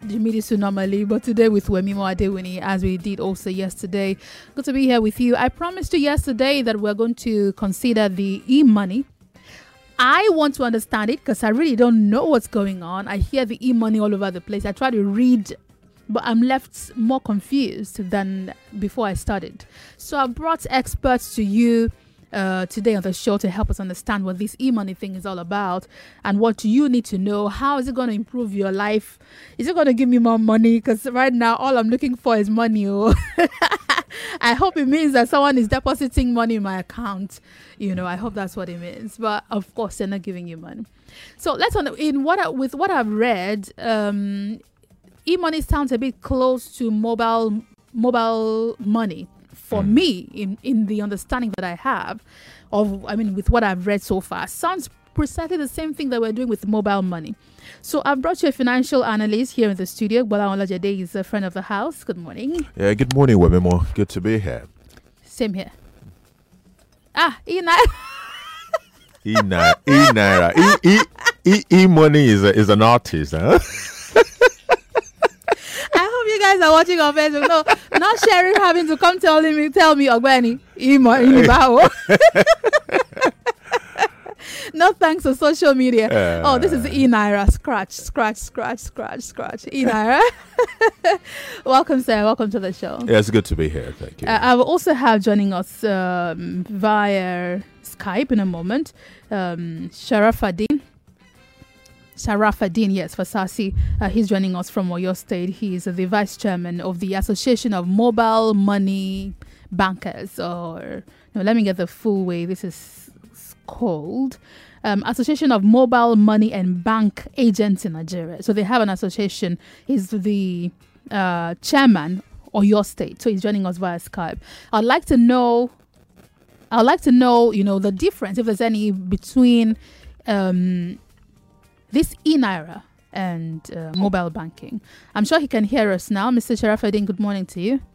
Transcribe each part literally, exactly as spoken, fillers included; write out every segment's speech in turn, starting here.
Jimidisu normally, but today with Wemimo Adewini, as we did also yesterday. Good to be here with you. I promised you yesterday that we're going to consider the e-money. I want to understand it because I really don't know what's going on. I hear the e-money all over the place. I try to read, but I'm left more confused than before I started. So I brought experts to you uh, today on the show to help us understand what this e-money thing is all about and what you need to know. How is it going to improve your life? Is it going to give me more money? Because right now, all I'm looking for is money. Oh. I hope it means that someone is depositing money in my account. You know, I hope that's what it means. But of course, they're not giving you money. So let's on in what I, with what I've read. Um, E-money sounds a bit close to mobile mobile money for mm. me in, in the understanding that I have of, I mean, with what I've read so far. Sounds precisely the same thing that we're doing with mobile money. So I've brought you a financial analyst here in the studio. Bola Olajede is a friend of the house. Good morning. Yeah, good morning, Wemimo. Good to be here. Same here. Ah, E-Naira. E-Naira. E-Naira. E, e, e, E-money is, a, is an artist, huh? I hope you guys are watching on Facebook. No, not Sherry having to come telling me, tell me, Ogbeni, E-money. No thanks to social media. Uh, oh, this is E-Naira. Scratch, scratch, scratch, scratch, scratch. E-Naira. Welcome, sir. Welcome to the show. Yeah, it's good to be here. Thank you. Uh, I will also have joining us um, via Skype in a moment, um, Sharafaddin. Sharafaddin, yes, for Sasi. Uh, he's joining us from Oyo State. He is uh, the vice chairman of the Association of Mobile Money Bankers. Or, no, let me get the full way. This is called um, Association of Mobile Money and Bank Agents in Nigeria. So they have an association. He's the uh, chairman of Oyo State. So he's joining us via Skype. I'd like to know, I'd like to know, you know, the difference, if there's any, between um, this E-Naira and uh, mobile banking. I'm sure he can hear us now. Mister Sharafaddin, good morning to you.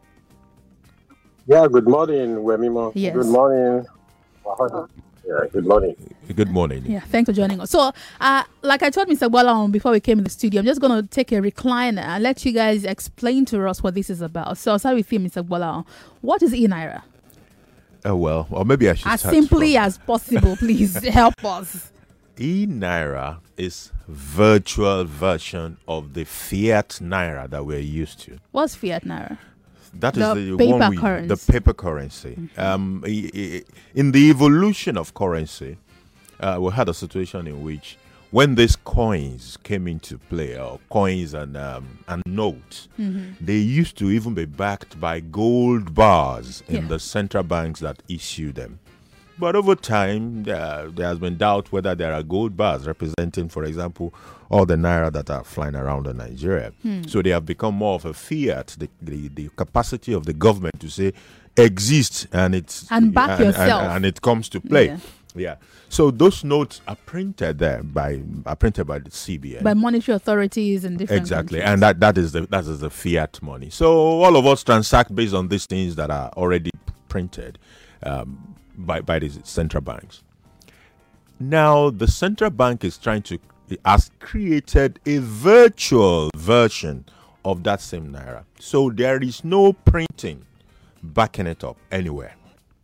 Yeah, good morning, Wemimo. Yes. Good morning. Yeah, good morning. Good morning. Yeah, thanks for joining us. So, uh, like I told Mister Bola before we came in the studio, I'm just going to take a recliner and let you guys explain to us what this is about. So, I'll start with you, Mister Bola. What is E-Naira? Oh, well, or maybe I should As start simply from... as possible, please help us. E-Naira is virtual version of the fiat Naira that we're used to. What's fiat Naira? That the is the paper one we, currency. the paper currency. Mm-hmm. Um, in the evolution of currency, uh, we had a situation in which when these coins came into play, or coins and um, and notes, mm-hmm. they used to even be backed by gold bars in yeah. the central banks that issue them. But over time, uh, there has been doubt whether there are gold bars representing, for example, all the Naira that are flying around in Nigeria. Hmm. So they have become more of a fiat, the, the, the capacity of the government to say, exist, and it's and back and, yourself. And, and it comes to play. Yeah. yeah. So those notes are printed there by are printed by the C B N. By monetary authorities and different Exactly. countries. And that, that is the that is the fiat money. So all of us transact based on these things that are already printed. Um, By, by the central banks. Now, the central bank is trying to, has created a virtual version of that same Naira. So there is no printing backing it up anywhere.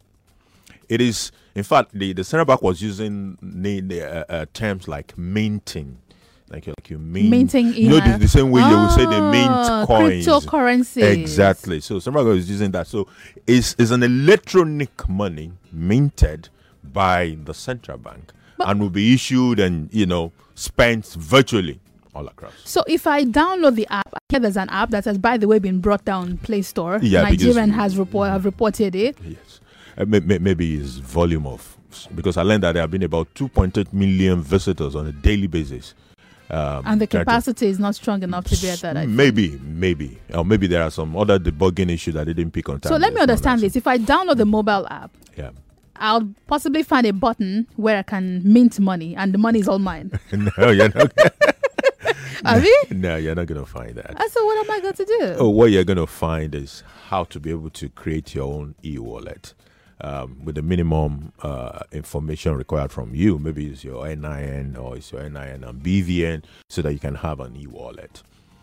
It is, in fact, the, the central bank was using the, the, uh, uh, terms like minting. Like, like you mint, minting, you know, the, the same way oh, they will say they mint coins, cryptocurrency. Exactly. So somebody is using that. So it's, it's an electronic money minted by the central bank but and will be issued and you know spent virtually all across. So if I download the app, I hear there's an app that has, by the way, been brought down Play Store. Yeah, Nigerian has report have reported it. Yes, uh, may, may, maybe it's volume of because I learned that there have been about two point eight million visitors on a daily basis. Um, and the capacity is not strong enough to bear that. I maybe, think. maybe, or maybe there are some other debugging issues that they didn't pick on time. So let me understand this: if I download the mobile app, yeah, I'll possibly find a button where I can mint money, and the money is all mine. No, you're not. Are we? No, you're not going to find that. Uh, so what am I going to do? Oh, what you're going to find is how to be able to create your own e-wallet. Um, with the minimum uh, information required from you. Maybe it's your N I N or it's your N I N and B V N so that you can have an e-wallet.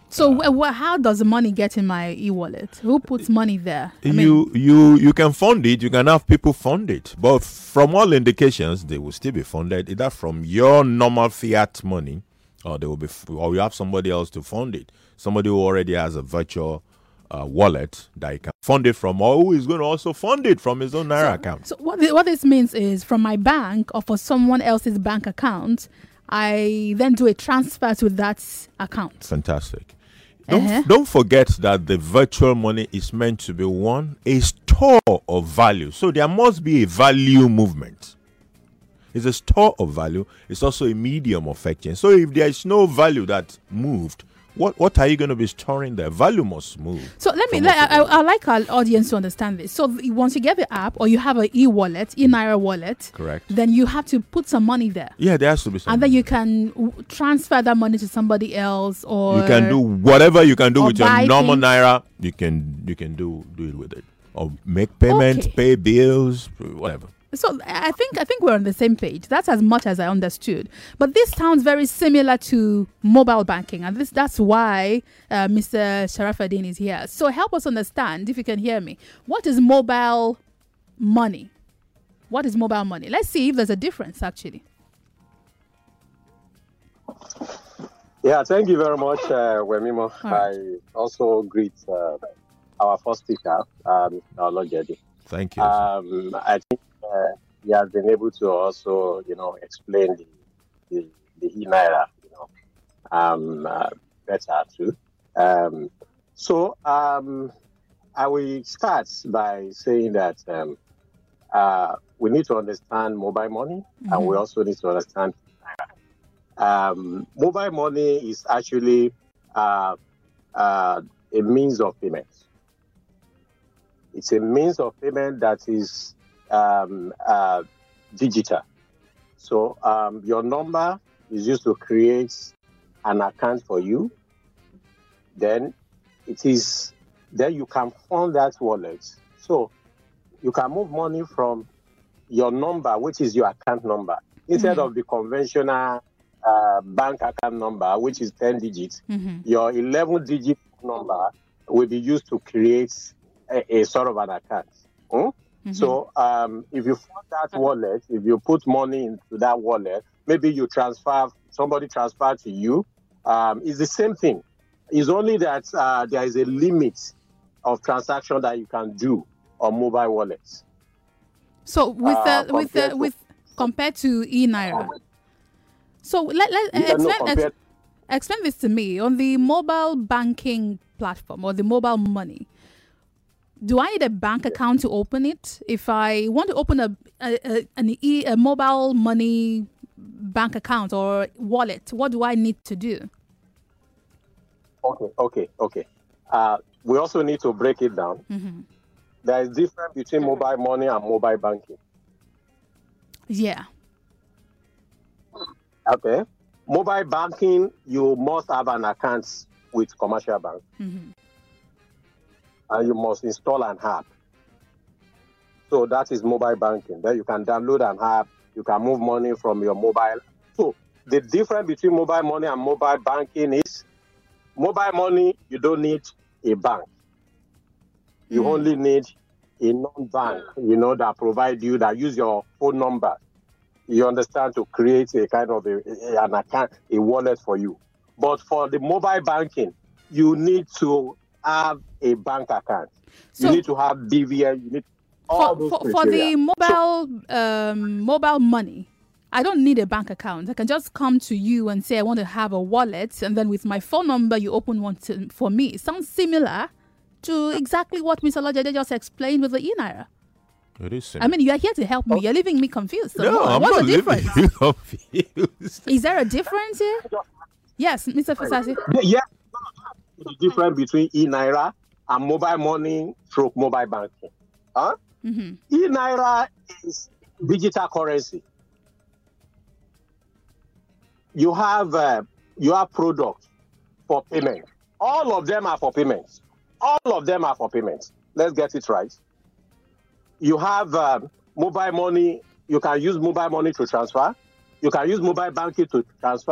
So uh, wh- how does the money get in my e-wallet? Who puts money there? I mean, you you you can fund it. You can have people fund it, but from all indications, they will still be funded either from your normal fiat money, or they will be, f- or you have somebody else to fund it. Somebody who already has a virtual uh, wallet that you can fund it from, or who is going to also fund it from his own Naira so, account. So what, thi- what this means is from my bank or for someone else's bank account, I then do a transfer to that account. Fantastic. Don't, Uh-huh. don't forget that the virtual money is meant to be one, a store of value. So there must be a value movement. It's a store of value. It's also a medium of exchange. So if there is no value that moved, what, what are you going to be storing there? Value must move. So let me, from let, what I, you I, I like our audience to understand this. So th- once you get the app or you have an e-wallet, e-Naira wallet, Correct. then you have to put some money there. Yeah, there has to be something. And then you can w- transfer that money to somebody else, or You can do whatever you can do or with your buy normal things. Naira. You can you can do do it with it, or make payments, Okay. pay bills, whatever. So I think I think we're on the same page. That's as much as I understood. But this sounds very similar to mobile banking, and this that's why uh, Mister Sharafaddin is here. So help us understand, if you can hear me, what is mobile money? What is mobile money? Let's see if there's a difference actually. Yeah, thank you very much, uh, Wemimo. All right. I also greet uh, our first speaker, um, Olojede. Thank you. Um, I think uh, he has been able to also, you know, explain the the, the e-Naira, you know, um, uh, better too. Um, so um, I will start by saying that um, uh, we need to understand mobile money, and we also need to understand Naira. Um, mobile money is actually uh, uh, a means of payment. It's a means of payment that is um, uh, digital. So um, your number is used to create an account for you. Then it is then you can fund that wallet. So you can move money from your number, which is your account number, instead Mhm. of the conventional uh, bank account number, which is ten digits. Mhm. Your eleven digit number will be used to create a, a sort of an account. Hmm? Mhm. So um, if you fund that wallet, if you put money into that wallet, maybe you transfer, somebody transfer to you, um, it's the same thing. It's only that uh, there is a limit of transaction that you can do on mobile wallets. So with Uh, the with the compared to- with compared to e-Naira. So let let Yeah, no, explain, ex- compared- explain this to me on the mobile banking platform or the mobile money. Do I need a bank account to open it? If I want to open a, a, a an e a mobile money bank account or wallet, what do I need to do? Okay, okay, okay. Uh, we also need to break it down. Mm-hmm. There is difference between mobile money and mobile banking. Yeah. Okay. Mobile banking, you must have an account with commercial bank, Mm-hmm. and you must install an app. So that is mobile banking. Then you can download an app. You can move money from your mobile. So the difference between mobile money and mobile banking is mobile money, you don't need a bank. You Mm. only need a non-bank, you know, that provide you, that use your phone number. You understand, to create a kind of a, a- an account, a wallet for you. But for the mobile banking, you need to have a bank account. So- you need to have B V N. You need all For, those for, for the criteria. mobile um, mobile money, I don't need a bank account. I can just come to you and say I want to have a wallet, and then with my phone number, you open one to, for me. It sounds similar to exactly what Mister Olojede just explained with the e-Naira. It is. I mean, you are here to help me. You're leaving me confused. So no, what- I'm what's not the difference? leaving you confused. Is there a difference here? Yes, Mister Fasasi. Yeah, yeah. The difference between e-Naira and mobile money stroke mobile banking. Huh? Mm-hmm. E-Naira is digital currency. You have uh, you have products for payment. All of them are for payments. All of them are for payments. Let's get it right. You have um, mobile money. You can use mobile money to transfer. You can use mobile banking to transfer.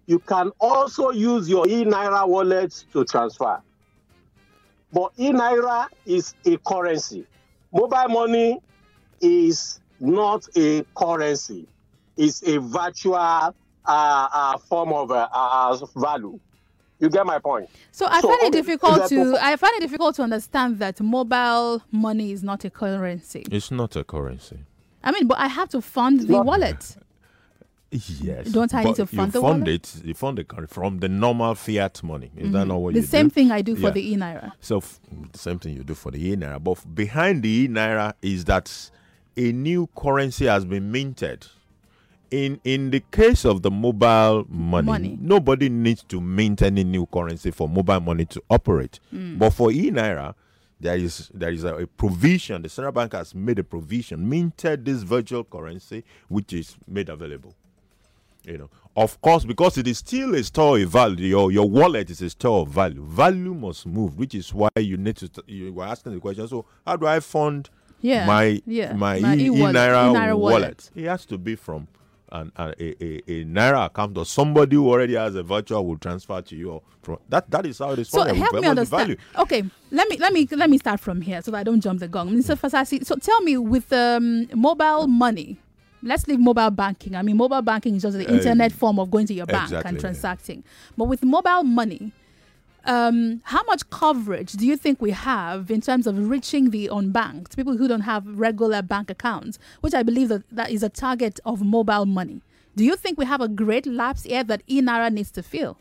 you can also use your e-Naira wallet to transfer. But e-Naira is a currency. Mobile money is not a currency. It's a virtual uh, uh, form of uh, uh, value. You get my point? So I so, find it okay, difficult to I find it difficult to understand that mobile money is not a currency. It's not a currency. I mean, but I have to fund the Not- wallet. Yes. Don't I need but to fund you the fund wallet? it, you fund the currency from the normal fiat money. Is that not what The you same do? thing I do for Yeah. the e-Naira. So f- the same thing you do for the e-Naira. But f- behind the e-Naira is that a new currency has been minted. In in the case of the mobile money, Money. nobody needs to mint any new currency for mobile money to operate. But for e-Naira, there is there is a, a provision. The central bank has made a provision, minted this virtual currency, which is made available. You know, of course, because it is still a store of value. Your your wallet is a store of value. Value must move, which is why you need to. St- you were asking the question. So, how do I fund Yeah. my yeah. my, My e- e-wallet, e-Naira, e-Naira wallet? wallet. It has to be from an, an, a, a, a Naira account, or somebody who already has a virtual will transfer to you. Or from that that is how it is So funded. help Whatever me the understand. value. Okay, let me let me let me start from here so that I don't jump the gun. Mister Fasasi, so tell me, with um, mobile money, let's leave mobile banking. I mean, mobile banking is just the Uh, internet form of going to your bank exactly, and yeah. transacting. But with mobile money, um, how much coverage do you think we have in terms of reaching the unbanked, people who don't have regular bank accounts, which I believe that that is a target of mobile money? Do you think we have a great lapse here that e-Naira needs to fill?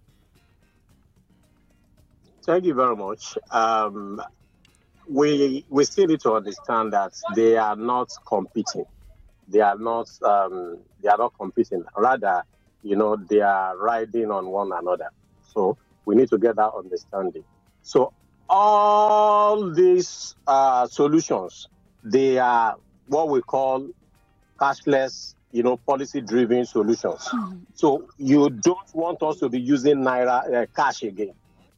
Thank you very much. Um, we we still need to understand that they are not competing. They are not um, they are not competing. Rather, you know, they are riding on one another. So we need to get that understanding. So all these uh, solutions, they are what we call cashless, you know, policy-driven solutions. So you don't want us to be using Naira uh, cash again.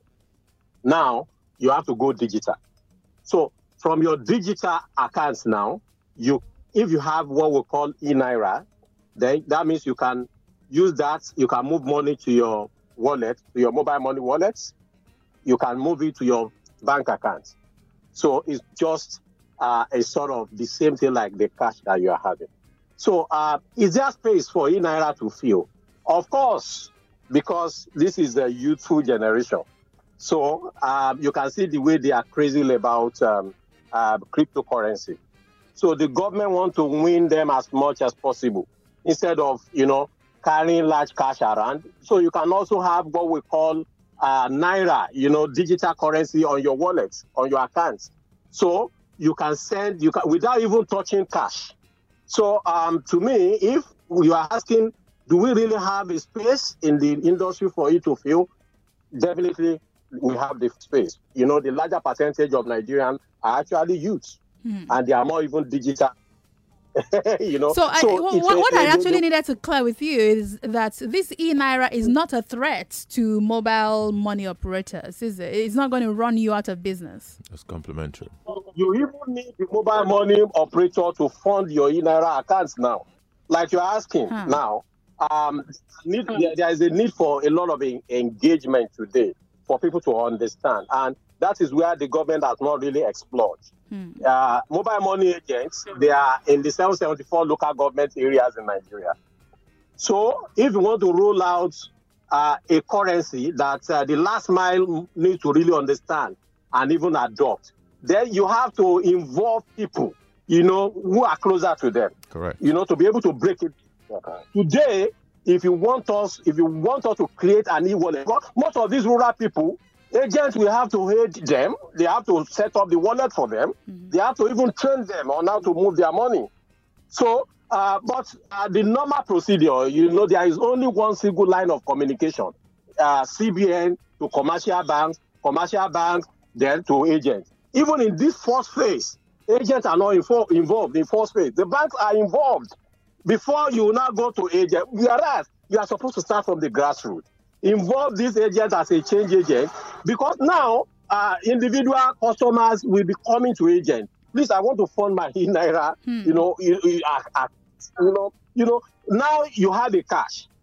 Now you have to go digital. So from your digital accounts now, you if you have what we call e-Naira, then that means you can use that. You can move money to your wallet, to your mobile money wallets. You can move it to your bank account. So it's just uh, a sort of the same thing like the cash that you are having. So uh, is there space for e-Naira to fill? Of course, because this is a youthful generation. So um, you can see the way they are crazy about um, uh, cryptocurrency. So the government want to win them as much as possible instead of, you know, carrying large cash around. So you can also have what we call uh, Naira, you know, digital currency on your wallet, on your accounts. So you can send, you can without even touching cash. So um, to me, if you are asking, do we really have a space in the industry for it to fill? Definitely, we have the space. You know, the larger percentage of Nigerians are actually youths, hmm. and they are more even digital. you know. So, I, so what, it's what a, I a, actually a, needed to clear with you is that this e-Naira is not a threat to mobile money operators, is it? It's not going to run you out of business. It's complementary. You even need the mobile money operator to fund your e-Naira accounts now. Like you're asking huh. now, um, need, there, there is a need for a lot of en- engagement today for people to understand. And that is where the government has not really explored. Hmm. Uh, mobile money agents, they are in the seven seventy-four local government areas in Nigeria. So if you want to roll out uh, a currency that uh, the last mile needs to really understand and even adopt, then you have to involve people, you know, who are closer to them. Correct. You know, to be able to break it. Okay. Today, if you want us, if you want us to create an e-wallet, most of these rural people, agents will have to aid them. They have to set up the wallet for them. Mm-hmm. They have to even train them on how to move their money. So, uh, but uh, the normal procedure, you know, there is only one single line of communication. Uh, C B N to commercial banks, commercial banks, then to agents. Even in this first phase, agents are not info- involved in first phase. The banks are involved. Before you now go to agent, whereas you are supposed to start from the grassroots. Involve these agents as a change agent, because now uh, individual customers will be coming to agents. Please, I want to fund my e-Naira. Hmm. You know, you, you, uh, uh, you know, you know. Now you have a cash.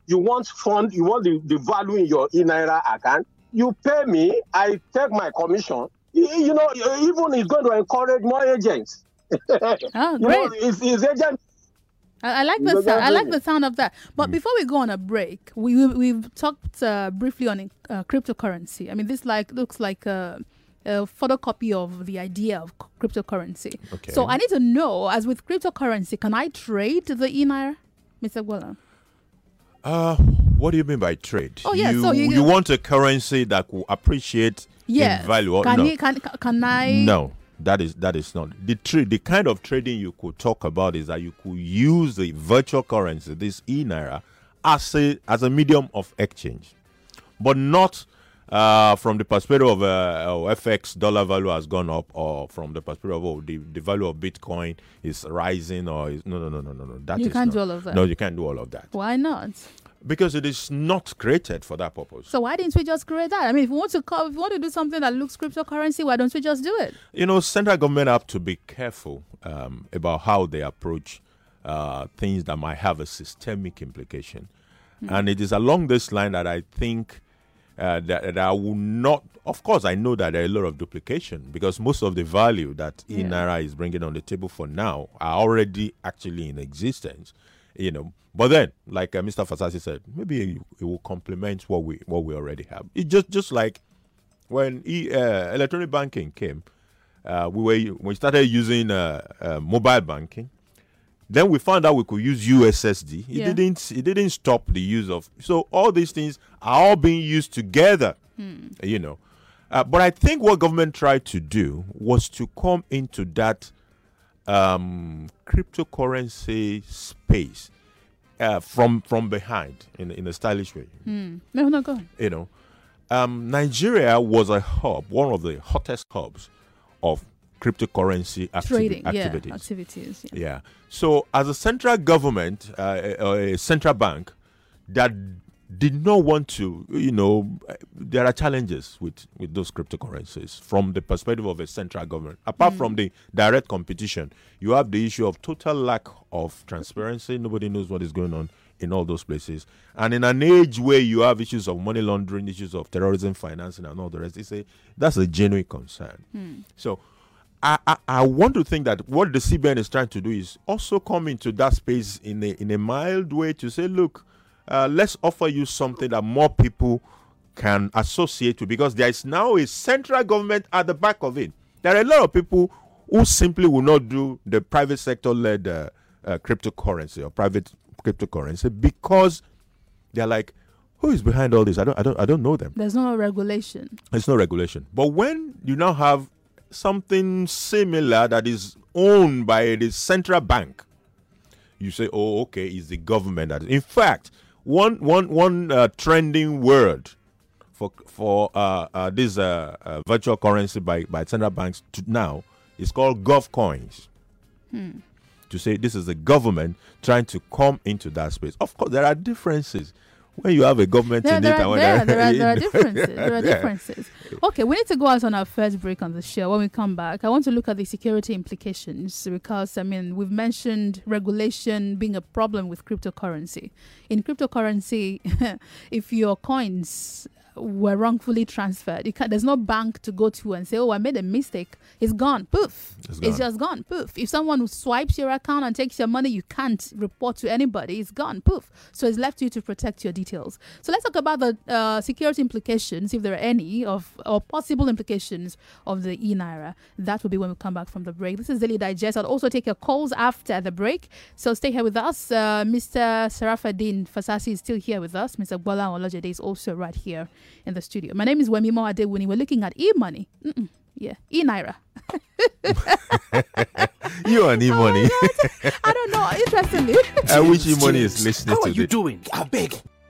you want fund, you want the, the value in your e-naira account, you pay me, I take my commission. You, you know, even it's going to encourage more agents. Oh, great. You know, it's, it's agent. I, I like the sound. I like the sound of that. But mm. before we go on a break, we, we we've talked uh, briefly on uh, cryptocurrency. I mean, this like looks like a, a photocopy of the idea of cryptocurrency. Okay. So I need to know, as with cryptocurrency, can I trade the e-naira, Mister Gwala? Uh, what do you mean by trade? Oh yeah, you, so you, you want a currency that will appreciate yes. in value? Or can no? He, can can I? No. That is that is not the trade. The kind of trading you could talk about is that you could use the virtual currency, this e-naira, as a as a medium of exchange, but not uh, from the perspective of uh, oh, F X dollar value has gone up, or from the perspective of oh, the, the value of Bitcoin is rising, or is no no no no no no. That you is can't not, do all of that. No, you can't do all of that. Why not? Because it is not created for that purpose. So why didn't we just create that? I mean, if we want to call, if we want to do something that looks cryptocurrency, why don't we just do it? You know, central government have to be careful um, about how they approach uh, things that might have a systemic implication. Mm. And it is along this line that I think uh, that, that I will not, of course, I know that there are a lot of duplication because most of the value that yeah. e-naira is bringing on the table for now are already actually in existence, you know. But then, like uh, Mister Fasasi said, maybe it will complement what we what we already have. It just just like when e, uh, electronic banking came, uh, we were we started using uh, uh, mobile banking. Then we found out we could use U S S D. It yeah. didn't it didn't stop the use of. So all these things are all being used together. Hmm. You know, uh, but I think what government tried to do was to come into that um, cryptocurrency space. Uh, from from behind in in a stylish way. Mm. No, no, go on. You know, um, Nigeria was a hub, one of the hottest hubs of cryptocurrency activi- Trading, activities. Yeah, activities. Yeah. yeah. So, as a central government, uh, a, a central bank that did not want to, you know, there are challenges with, with those cryptocurrencies from the perspective of a central government. Apart mm. from the direct competition, you have the issue of total lack of transparency. Nobody knows what is going on in all those places. And in an age where you have issues of money laundering, issues of terrorism financing and all the rest, they say that's a genuine concern. Mm. So I, I, I want to think that what the C B N is trying to do is also come into that space in a, in a mild way to say, look, Uh, let's offer you something that more people can associate with, because there is now a central government at the back of it. There are a lot of people who simply will not do the private sector-led uh, uh, cryptocurrency or private cryptocurrency because they're like, who is behind all this? I don't, I don't, I don't know them. There's no regulation. There's no regulation. But when you now have something similar that is owned by the central bank, you say, oh, okay, it's the government that. In fact, One one one uh, trending word for for uh, uh, this uh, uh, virtual currency by, by central banks to now is called GovCoins. Hmm. To say this is the government trying to come into that space. Of course, there are differences when you have a government there, in there it. Are, there, there, are, there are differences. There are differences. Okay, we need to go out on our first break on the show. When we come back, I want to look at the security implications because, I mean, we've mentioned regulation being a problem with cryptocurrency. In cryptocurrency, if your coins were wrongfully transferred, you can't, there's no bank to go to and say, oh, I made a mistake. It's gone. Poof. It's, gone. It's just gone. Poof. If someone swipes your account and takes your money, you can't report to anybody. It's gone. Poof. So it's left to you to protect your details. So let's talk about the uh, security implications, if there are any, of or possible implications of the e-naira. That will be when we come back from the break. This is Daily Digest. I'll also take your calls after the break. So stay here with us. Uh, Mister Sarafaddin Fasasi is still here with us. Mister Bola Olajede is also right here in the studio. My name is Wemimo Adewuni. We're looking at e-money. Mm-mm. Yeah, e-naira. You and e-money. Oh, I don't know. Interestingly. I wish e-money is listening How to are you this. doing? I beg.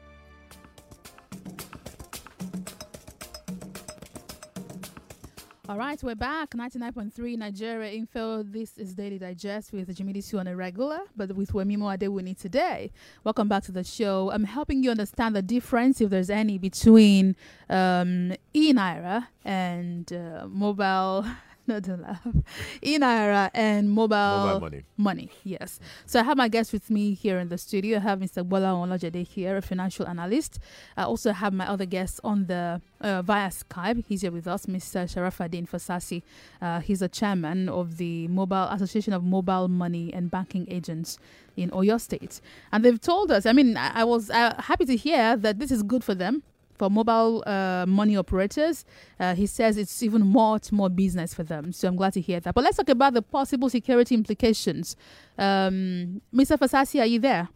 All right, we're back. ninety-nine point three Nigeria Info. This is Daily Digest with Jimmy Disu on a regular, but with Wemimo Adewuni today. Welcome back to the show. I'm helping you understand the difference, if there's any, between um, e-naira and uh, mobile No, don't laugh. E-Naira and mobile, Mobile money. money. Yes. So I have my guest with me here in the studio. I have Mister Bola Olajede here, a financial analyst. I also have my other guests on the uh, via Skype. He's here with us, Mister Sharafaddin Fasasi. Uh, he's a chairman of the Mobile Association of Mobile Money and Banking Agents in Oyo State. And they've told us, I mean, I, I was uh, happy to hear that this is good for them, for mobile uh, money operators. Uh, he says it's even much more business for them. So I'm glad to hear that. But let's talk about the possible security implications. Um, Mister Fasasi, are you there?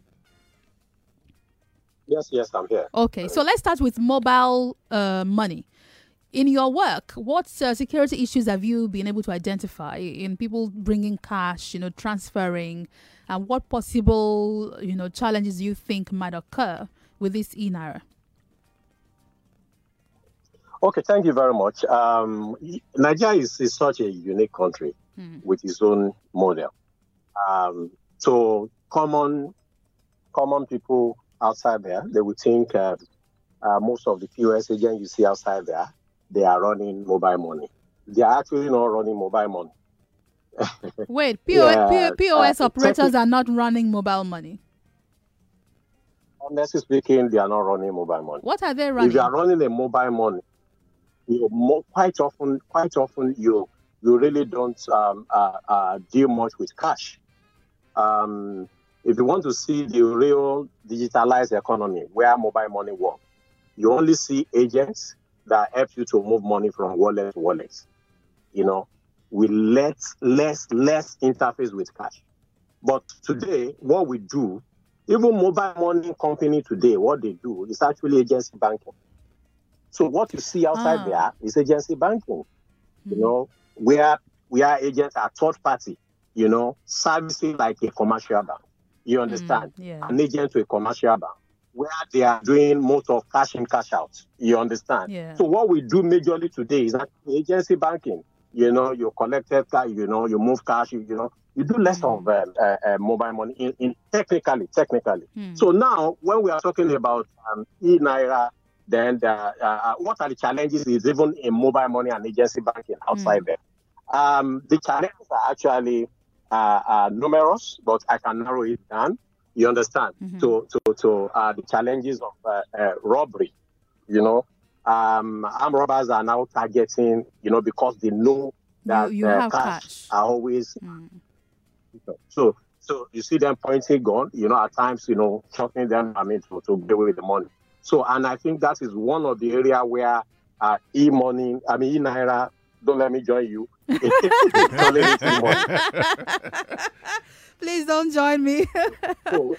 Yes, yes, I'm here. Okay, so let's start with mobile uh, money. In your work, what uh, security issues have you been able to identify in people bringing cash, you know, transferring, and what possible, you know, challenges do you think might occur with this e-Naira? Okay, thank you very much. Um, Nigeria is, is such a unique country mm. with its own model. Um, so common, common people outside there, they would think uh, uh, most of the P O S agents you see outside there, they are running mobile money. They are actually not running mobile money. Wait, P O S, yeah, P O S uh, operators are not running mobile money? Honestly speaking, they are not running mobile money. What are they running? If you are running a mobile money, you know, quite often, quite often you you really don't um, uh, uh, deal much with cash. Um, if you want to see the real digitalized economy where mobile money works, you only see agents that help you to move money from wallet to wallet. You know, with less, less, less interface with cash. But today, what we do, even mobile money company today, what they do is actually agency banking. So what you see outside ah. there is agency banking, you mm. know, where where agents are third party, you know, servicing like a commercial bank. You understand? Mm, yeah. An agent to a commercial bank, where they are doing most of cash in, cash out. You understand? Yeah. So what we do majorly today is actually agency banking. You know, you collected cash, you know, you move cash, you, you know, you do less mm. of uh, uh, uh, mobile money in, in technically, technically. Mm. So now, when we are talking about um, e-Naira, then the, uh, what are the challenges is even in mobile money and agency banking outside mm. there. Um, the challenges are actually uh, uh, numerous, but I can narrow it down. You understand? Mm-hmm. To to to uh, the challenges of uh, uh, robbery. You know, um, armed robbers are now targeting. You know, because they know that you, you uh, have cash, cash are always. Mm. So so you see them pointing gun. You know, at times, you know, shocking them. I mean, to to get away with the money. So, and I think that is one of the area where uh, e-money, I mean, e-Naira, don't let me join you. Please don't join me. So,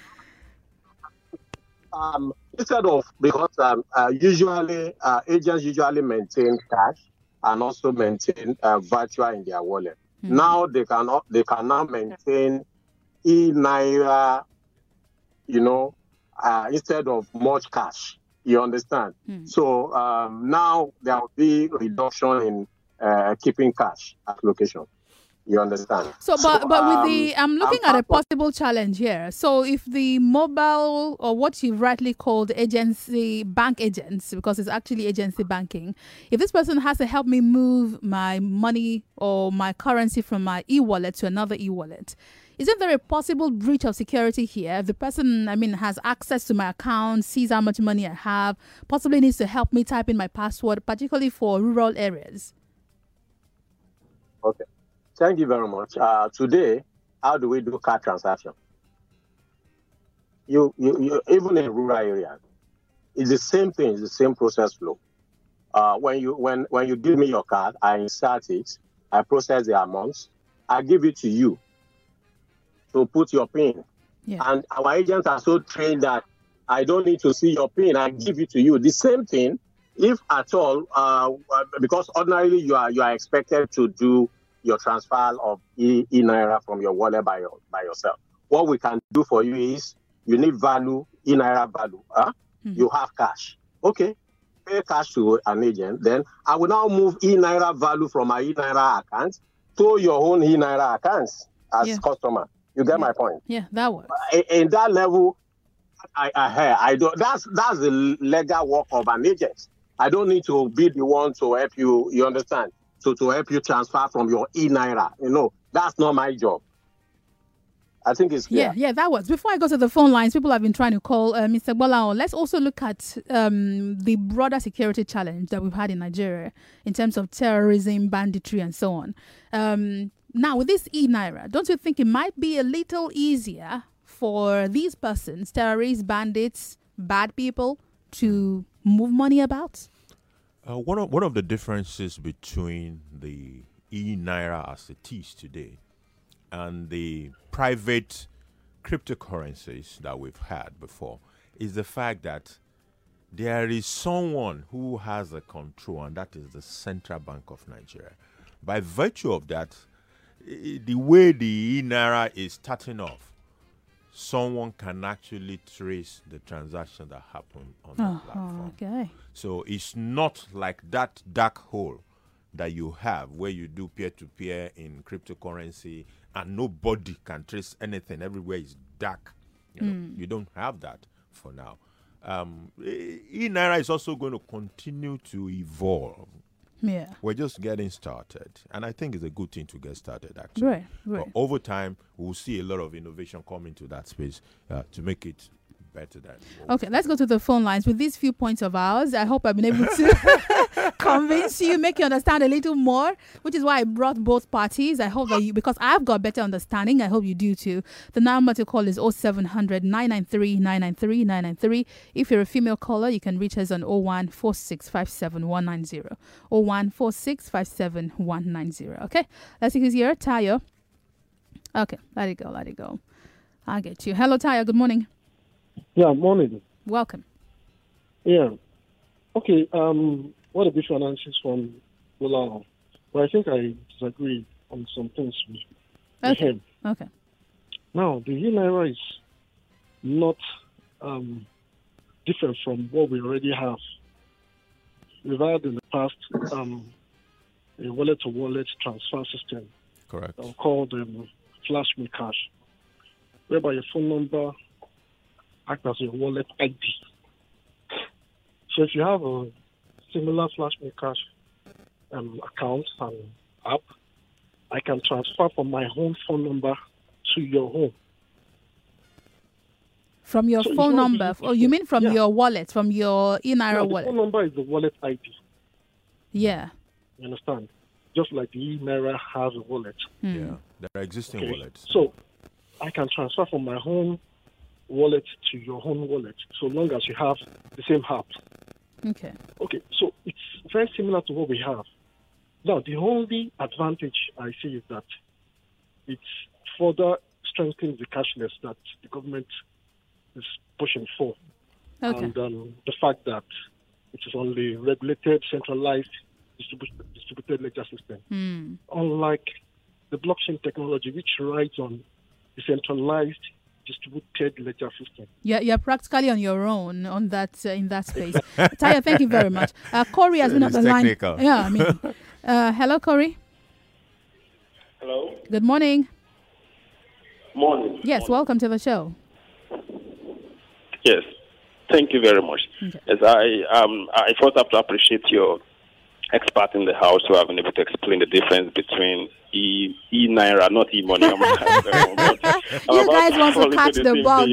um, instead of, because um, uh, usually, uh, agents usually maintain cash and also maintain uh, virtual in their wallet. Mm-hmm. Now they cannot, they can now maintain e-Naira, you know, Uh, instead of much cash, you understand? Mm. So um, now there will be reduction in uh, keeping cash at location. You understand? So, but so, but with um, the, I'm looking I'm at a possible challenge here. So, if the mobile or what you've rightly called agency bank agents, because it's actually agency banking, if this person has to help me move my money or my currency from my e-wallet to another e-wallet, isn't there a possible breach of security here? If the person, I mean, has access to my account, sees how much money I have, possibly needs to help me type in my password, particularly for rural areas. Okay. Thank you very much. Uh, today, how do we do card transaction? You, you, you, even in rural areas, it's the same thing. It's the same process flow. Uh, when you when when you give me your card, I insert it, I process the amounts, I give it to you. So put your PIN. Yeah. And our agents are so trained that I don't need to see your PIN. I give it to you. The same thing, if at all, uh, because ordinarily you are you are expected to do your transfer of e, e-Naira from your wallet by your, by yourself. What we can do for you is you need value, e-Naira value. Huh? Mm-hmm. You have cash. Okay. Pay cash to an agent. Then I will now move e-Naira value from my e-Naira account to your own e-Naira accounts as yeah. customer. You get yeah. my point? Yeah, that works. In, in that level, I, I, I don't. That's that's the legal work of an agent. I don't need to be the one to help you. You understand? to, to help you transfer from your e-Naira. You know, that's not my job. I think it's clear. Yeah, yeah, that was. Before I go to the phone lines, people have been trying to call uh, Mister Bolao. Let's also look at um, the broader security challenge that we've had in Nigeria in terms of terrorism, banditry, and so on. Um, now, with this e-Naira, don't you think it might be a little easier for these persons, terrorists, bandits, bad people, to move money about? Uh, one of one of the differences between the e-Naira as it is today and the private cryptocurrencies that we've had before is the fact that there is someone who has a control, and that is the Central Bank of Nigeria. By virtue of that, I- the way the e-Naira is starting off, someone can actually trace the transaction that happened on the Oh, platform. okay. So it's not like that dark hole that you have where you do peer-to-peer in cryptocurrency and nobody can trace anything. Everywhere is dark. You know, you don't have that for now. Um, e- e-Naira is also going to continue to evolve. Yeah. We're just getting started, and I think it's a good thing to get started, actually. Right, right. But over time, we'll see a lot of innovation come into that space uh, to make it better than. what Okay, let's go to the phone lines. With these few points of ours, I hope I've been able to convince you, make you understand a little more, which is why I brought both parties. I hope that you, because I've got better understanding, I hope you do too. The number to call is oh seven hundred, nine nine three, nine nine three, nine nine three. If you're a female caller, you can reach us on oh one four six five seven one nine zero. oh one four six five seven one nine zero. Okay, let's take this here. Tayo. Okay, let it go, let it go. I'll get you. Hello, Tayo. Good morning. Yeah, morning. Welcome. Yeah. Okay, um, what a big analysis from Bola. But I think I disagree on some things with with Okay. him. Okay. Now, the e-Naira is not um, different from what we already have. We've had in the past um, a wallet-to-wallet transfer system Correct. uh, called um, Flash Me Cash, whereby your phone number acts as your wallet I D. So if you have a similar Flash Me Cash um, account and app, I can transfer from my home phone number to your home. From your So it's phone not number. really Oh, you mean from Yeah. your wallet, from your e-Naira Now, the wallet? phone number is the wallet I D. Yeah. You understand? Just like the e-Naira has a wallet. Hmm. Yeah, there are existing Okay. wallets. So I can transfer from my home wallet to your own wallet, so long as you have the same app. Okay. Okay, so it's very similar to what we have. Now, the only advantage I see is that it further strengthens the cashless that the government is pushing for. Okay. And um, the fact that it is only regulated, centralized, distribu- distributed ledger system. Hmm. Unlike the blockchain technology, which rides on decentralized, distributed ledger system. Yeah, you're practically on your own on that uh, in that space. Taya, thank you very much. Uh, Corey has been on It's the line. technical. Yeah, I mean, uh, hello, Corey. Hello. Good morning. Morning. Yes, welcome to the show. Yes. Thank you very much. Okay. Yes, I um I first have to appreciate your expert in the house who have been able to explain the difference between e e naira, not e money. You guys want to catch the bug.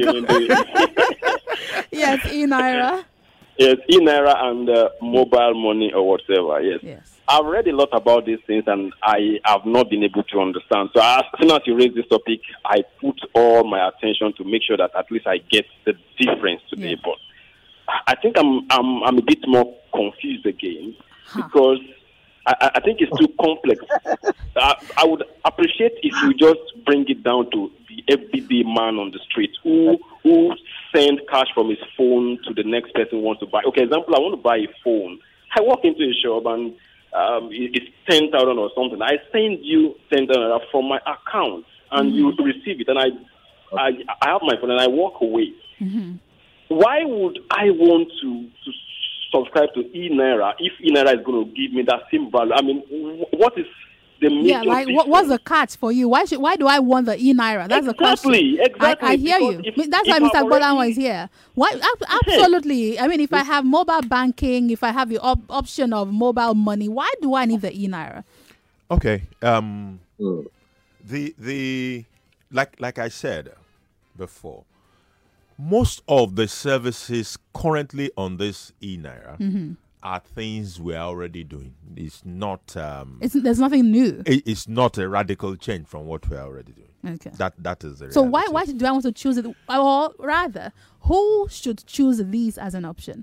Yes, e-Naira. Yes, e naira and uh, mobile money or whatever. Yes. Yes. I've read a lot about these things and I have not been able to understand. So as soon as you raise this topic, I put all my attention to make sure that at least I get the difference today. Yeah. But I think I'm I'm I'm a bit more confused again Huh. because I, I think it's too complex. I, I would appreciate if you just bring it down to the everyday man on the street who who send cash from his phone to the next person who wants to buy. Okay, example, I want to buy a phone. I walk into a shop and um, it- it's ten thousand or something. I send you ten thousand from my account and you receive it, and I, I I have my phone and I walk away. Mm-hmm. Why would I want to, to subscribe to e naira if e naira is going to give me that same value? I mean, wh- what is the major Yeah, like what, what's the catch for you? Why should why do I want the e naira? That's the question. Exactly, exactly. I, I hear Because you. if- That's if why I'm Mister Bolan already- is here. Why? ab- Absolutely. I mean, if I have mobile banking, if I have the op- option of mobile money, why do I need the e naira? Okay. Um, Mm. the the like like I said before, most of the services currently on this e naira Mm-hmm. are things we're already doing. It's not um, It's, there's nothing new. it- it's not a radical change from what we're already doing. Okay. That that is the So why reality. why do I want to choose it? Or rather, who should choose these as an option?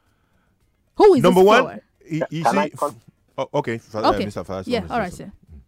Who is Number this one? for? You, you Can see, I con- oh, okay, Fa- uh, Okay. Mister Falas, Yeah. wanna All say right, something? sir.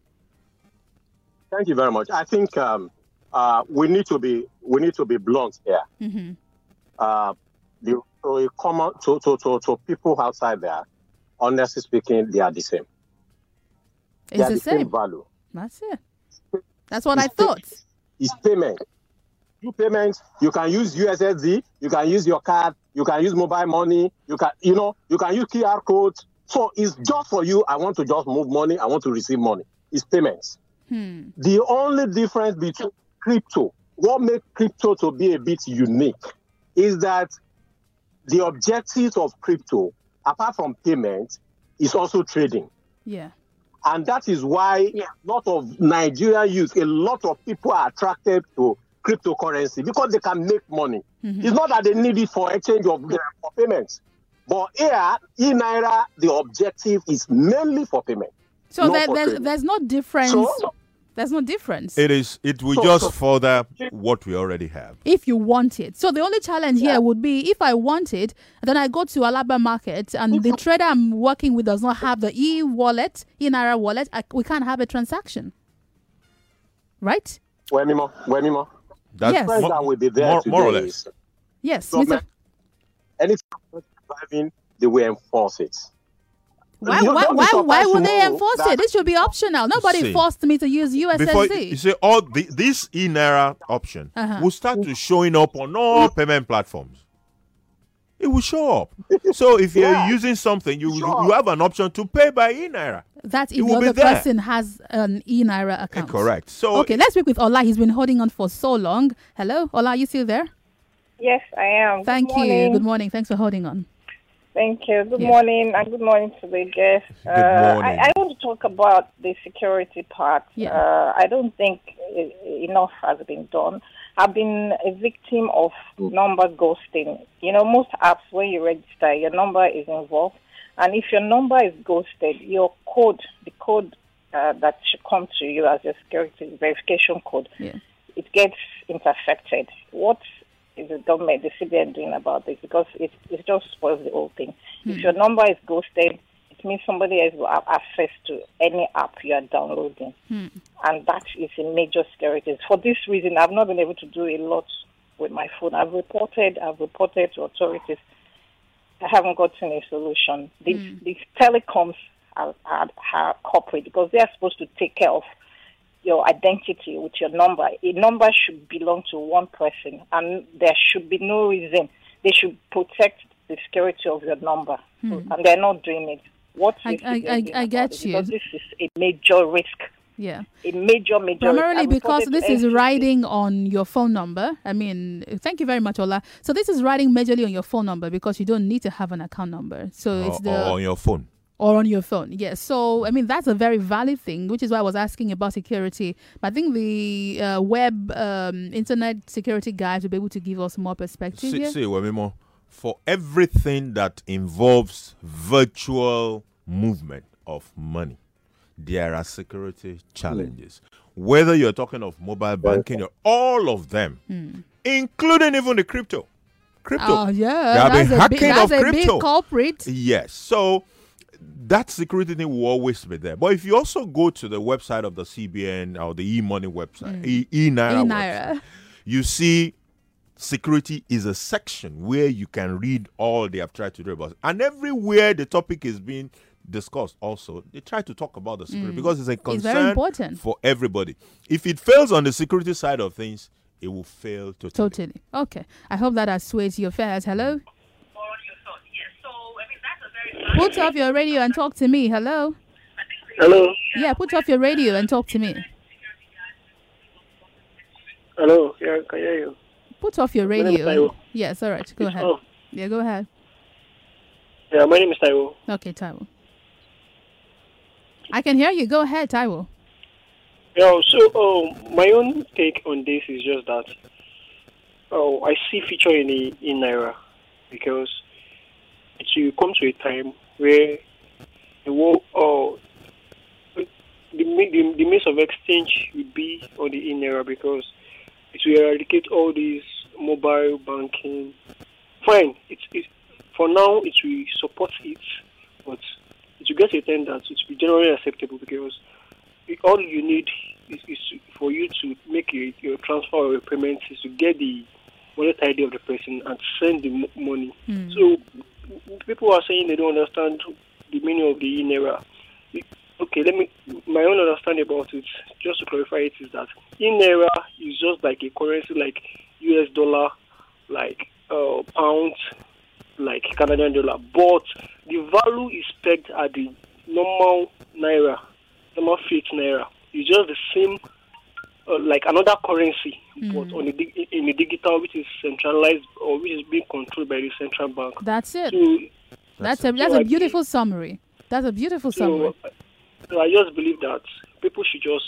Thank you very much. I think um, uh, we need to be we need to be blunt here. Mm-hmm. Uh, the, to, a common, to, to, to, to people outside there, honestly speaking, they are the same. They It's are the the same same. value. That's it. That's what I It's thought. It's payment. You payments, you can use U S S D, you can use your card, you can use mobile money, you can, you know, you can use Q R codes. So it's just for you. I want to just move money. I want to receive money. It's payments. Hmm. The only difference between crypto, what makes crypto to be a bit unique, is that the objectives of crypto, apart from payment, is also trading. Yeah. And that is why a lot of Nigerian youth, a lot of people are attracted to cryptocurrency because they can make money. Mm-hmm. It's not that they need it for exchange of for payments. But here, in Naira, the objective is mainly for payment. So not there, for there's trading. there's no difference. So- There's no difference It is. It will So- just so- further what we already have. if you want it. So the only challenge Yeah. here would be if I want it, then I go to Alaba Market and the trader I'm working with does not have the e-wallet, e-naira wallet. I, we can't have a transaction, right? Wemimo, Wemimo. That's Yes. Friends mo- that will be there more, today more or less. is Yes. government. Mister Anything driving, they will enforce it. Why, You why, don't be why, why surprised would to they know enforce that- it? This should be optional. Nobody See. forced me to use U S Before S D. you say all the, this e naira option Uh-huh. will start to showing up on all payment platforms. It will show up. So if you're Yeah. using something, you Sure. you have an option to pay by e naira. That if it the will be other there. person has an e-naira account. Correct. So Okay, let's speak with Ola. He's been holding on for so long. Hello, Ola, are you still there? Yes, I am. Thank Good you. morning. Good morning. Thanks for holding on. Thank you. Good Yeah. morning, and good morning to the guest. Good Uh, morning. I, I want to talk about the security part. Yeah. Uh, I don't think e- enough has been done. I've been a victim of number ghosting. You know, most apps, when you register, your number is involved. And if your number is ghosted, your code, the code uh, that should come to you as your security verification code, Yeah. it gets intercepted. What is the government, the C B N, doing about this? Because it, it just spoils the whole thing. If your number is ghosted, it means somebody else will have access to any app you are downloading. And that is a major security. For this reason, I've not been able to do a lot with my phone. I've reported, I've reported to authorities. I haven't gotten a solution. These, these telecoms are, are, are corporate because they are supposed to take care of your identity with your number. A number should belong to one person, and there should be no reason. They should protect the security of your number, and they're not doing it. What I- is I- the I- doing I about get it? you. Because this is a major risk. Yeah. A major, major Primarily risk. I because reported this to is N C C. riding on your phone number. I mean, thank you very much, Ola. So this is riding majorly on your phone number because you don't need to have an account number. So or, it's the or on your phone. or on your phone. Yes. So, I mean, that's a very valid thing, which is why I was asking about security. But I think the uh, web, um, internet security guys will be able to give us more perspective See, here. see, Wemimo, for everything that involves virtual movement of money, there are security challenges. Whether you're talking of mobile banking or all of them, including even the crypto. Crypto. Oh, yeah. They have been That's a, big, hacking that's of a crypto. big culprit. Yes. So that security thing will always be there. But if you also go to the website of the C B N or the e-money website, e- e-naira, E-naira. website, you see security is a section where you can read all they have tried to do about it. And everywhere the topic is being discussed also, they try to talk about the security because it's a very concern important. for everybody. If it fails on the security side of things, it will fail totally. Totally. Okay. I hope that assuages your fears. Hello? Put off your radio and talk to me. Hello? Hello. Yeah, put off your radio and talk to me. Hello. Yeah, I can hear you. Put off your My name is radio. Taiwo. Yes, all right. Go It's ahead. off. Yeah, go ahead. Yeah, my name is Taiwo. Okay, Taiwo. I can hear you. Go ahead, Taiwo. Yeah, so oh, my own take on this is just that oh, I see future in the, in Naira because it will come to a time where the world, oh, the, the, the means of exchange will be on the in Naira because it will eradicate all these mobile banking. Fine, it's it, for now it will support it, but it will get to a time that it will be generally acceptable because all you need is, is for you to make a, your transfer or your payment is to get the wallet I D of the person and send the m- money. Mm. So people are saying they don't understand the meaning of the in-era. Okay, let me. My own understanding about it, just to clarify it, is that in-era is just like a currency, like U S dollar, like uh, pound, like Canadian dollar, but the value is pegged at the normal naira. Normal fiat naira. It's just the same, uh, like another currency, Mm. but on the dig- in the digital, which is centralized or which is being controlled by the central bank. That's it. So, That's a that's so a I beautiful summary. That's a beautiful so, summary. so I just believe that people should just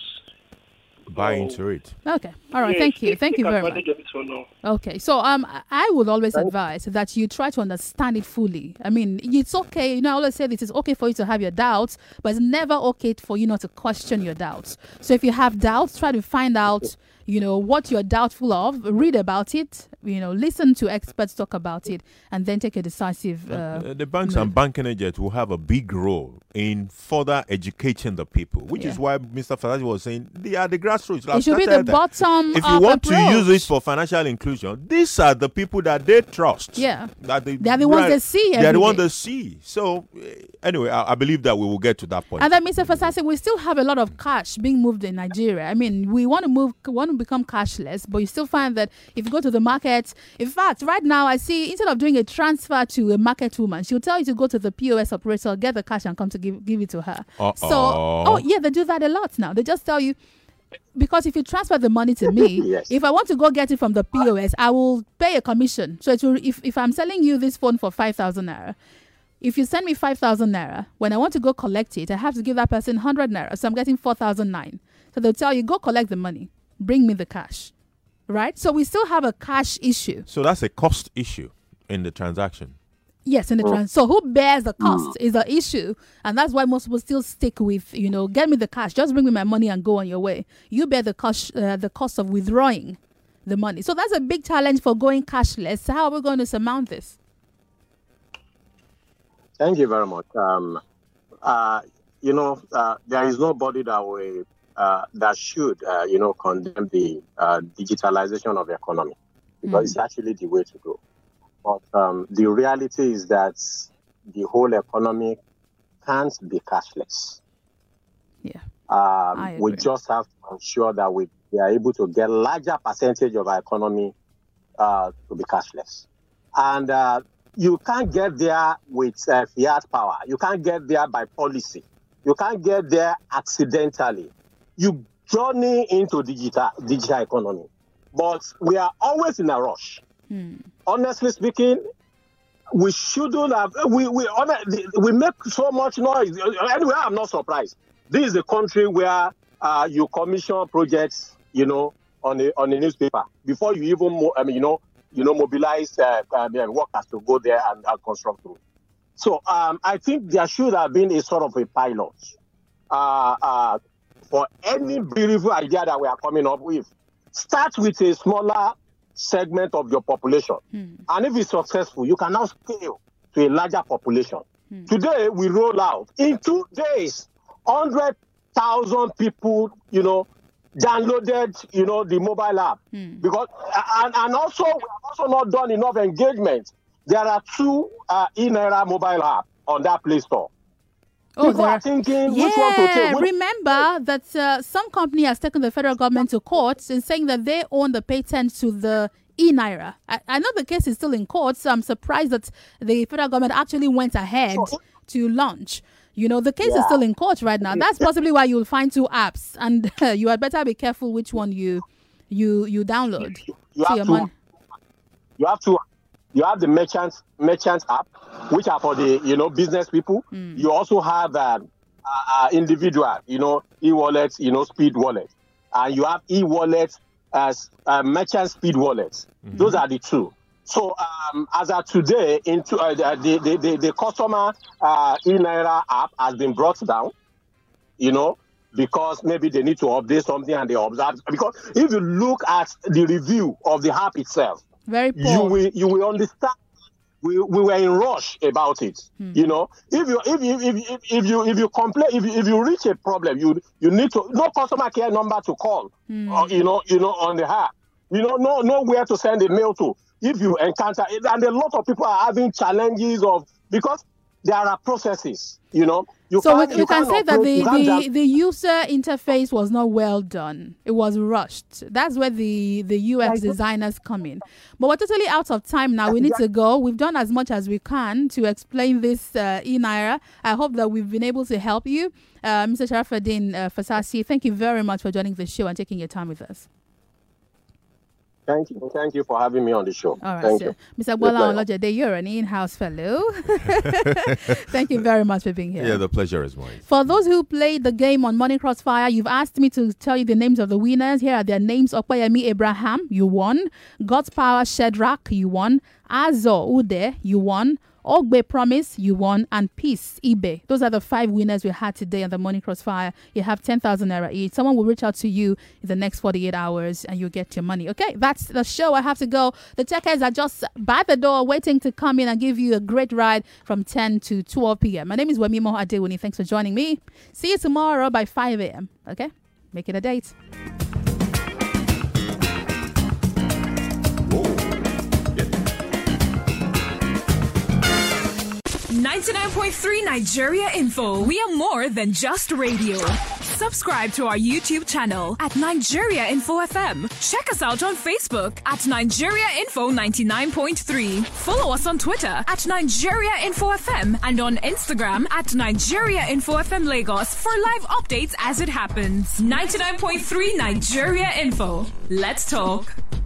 Buy uh, into it. Okay. All right. yes, Thank you. take- Thank you take very much. advantage of it for now. Okay, so um, I- I would always advise that you try to understand it fully. I mean, it's okay. You know, I always say this is okay for you to have your doubts, but it's never okay for you not to question your doubts. So if you have doubts, try to find out, you know, what you're doubtful of. Read about it. You know, listen to experts talk about it, and then take a decisive. Uh, Uh, the banks and banking agents will have a big role in further educating the people, which is Yeah. why Mister Falazi was saying they are the grassroots. it should be the bottom. If you up want to use it approach. for financial inclusion, these are the people that they trust. Yeah. that they, They are the ones they see They are every the ones day. they see. So eh, anyway, I, I believe that we will get to that point. And then, Mister Fasasi, we still have a lot of cash being moved in Nigeria. I mean, we want to move, want to become cashless, but you still find that if you go to the market, in fact, right now I see instead of doing a transfer to a market woman, she'll tell you to go to the P O S operator, get the cash, and come to give give it to her. Uh-oh. So, oh yeah, they do that a lot now. They just tell you. Because if you transfer the money to me, Yes. if I want to go get it from the P O S, I will pay a commission. So it will, if, if I'm selling you this phone for five thousand naira, if you send me five thousand naira, when I want to go collect it, I have to give that person one hundred naira. So I'm getting four thousand nine. So they'll tell you, go collect the money, bring me the cash. Right? So we still have a cash issue. So that's a cost issue in the transaction. Yes, in the trans. So who bears the cost is the issue, and that's why most people still stick with, you know, get me the cash, just bring me my money and go on your way. You bear the cost, uh, the cost of withdrawing the money. So that's a big challenge for going cashless. How are we going to surmount this? Thank you very much. Um, uh, you know, uh, there is nobody that will uh, that should, uh, you know, condemn the uh, digitalization of the economy because it's actually the way to go. But um, the reality is that the whole economy can't be cashless. Yeah. Um, I we agree. just have to ensure that we, we are able to get larger percentage of our economy uh, to be cashless. And uh, you can't get there with uh, fiat power. You can't get there by policy. You can't get there accidentally. You journey into digital digital economy. But we are always in a rush. Hmm. Honestly speaking, we shouldn't have. We we we make so much noise. Anyway, I'm not surprised. This is a country where uh, you commission projects, you know, on a on a newspaper before you even, mo- I mean, you know, you know, mobilize uh, uh, workers to go there and, and construct roads. So um, I think there should have been a sort of a pilot uh, uh, for any beautiful idea that we are coming up with. Start with a smaller segment of your population. Hmm. And if it's successful, you can now scale to a larger population. Hmm. Today, we roll out. In two days, one hundred thousand people, you know, downloaded, you know, the mobile app. Hmm. Because, and, and also, we have also not done enough engagement. There are two uh, in-era mobile apps on that Play Store. Oh, People there are are- thinking, which one to Yeah, take? Which- remember that uh, some company has taken the federal government to court in saying that they own the patent to the e-naira. I, I know the case is still in court, so I'm surprised that the federal government actually went ahead So- to launch. You know, the case Yeah. is still in court right now. That's possibly why you'll find two apps, and you had better be careful which one you you you download. You to have your to. money. You have to. You have the merchant merchant app, which are for the you know business people. Mm. You also have um, uh, uh, individual, you know, e-wallets, you know, speed wallet, and you have e-wallet as uh, merchant speed wallets. Mm-hmm. Those are the two. So um, as of today, into uh, the, the, the the customer uh, e-naira app has been brought down, you know, because maybe they need to update something and they observe. Because if you look at the review of the app itself, Very you poor. will you will understand. We, we were in rush about it. Hmm. You know, if you if you if, if, if you if you complain if you, if you reach a problem, you you need to no customer care number to call. Hmm. Or, you know you know on the app. You know no nowhere to send a mail to. If you encounter it, and a lot of people are having challenges of because there are processes. You know. You So we, can't- we you can can't say that upload- the, you can't the, just- the user interface was not well done. It was rushed. That's where the, the U X designers come in. But we're totally out of time now. We need to go. We've done as much as we can to explain this uh, e-naira. I hope that we've been able to help you. Uh, Mister Sharafuddin uh, Fasasi, thank you very much for joining the show and taking your time with us. Thank you. Thank you for having me on the show. All right, Thank sir. you. Mister Good Bola pleasure. Olojede, you're an in-house fellow. Thank you very much for being here. Yeah, the pleasure is mine. For those who played the game on Morning Crossfire, you've asked me to tell you the names of the winners. Here are their names. Opeyemi Abraham, you won. God's Power Shedrack, you won. Azo Ude, you won. Ogbe Promise, you won. And Peace Ibe. Those are the five winners we had today on the Morning Crossfire. You have ten thousand naira each. Someone will reach out to you in the next forty-eight hours and you'll get your money. Okay, that's the show. I have to go. The techers are just by the door waiting to come in and give you a great ride from ten to twelve p.m. My name is Wemimo Adewuni. Thanks for joining me. See you tomorrow by five a.m. Okay, make it a date. ninety-nine point three Nigeria Info. We are more than just radio. Subscribe to our YouTube channel at Nigeria Info F M. Check us out on Facebook at Nigeria Info ninety-nine point three. Follow us on Twitter at Nigeria Info F M and on Instagram at Nigeria Info F M Lagos for live updates as it happens. ninety-nine point three Nigeria Info. Let's talk.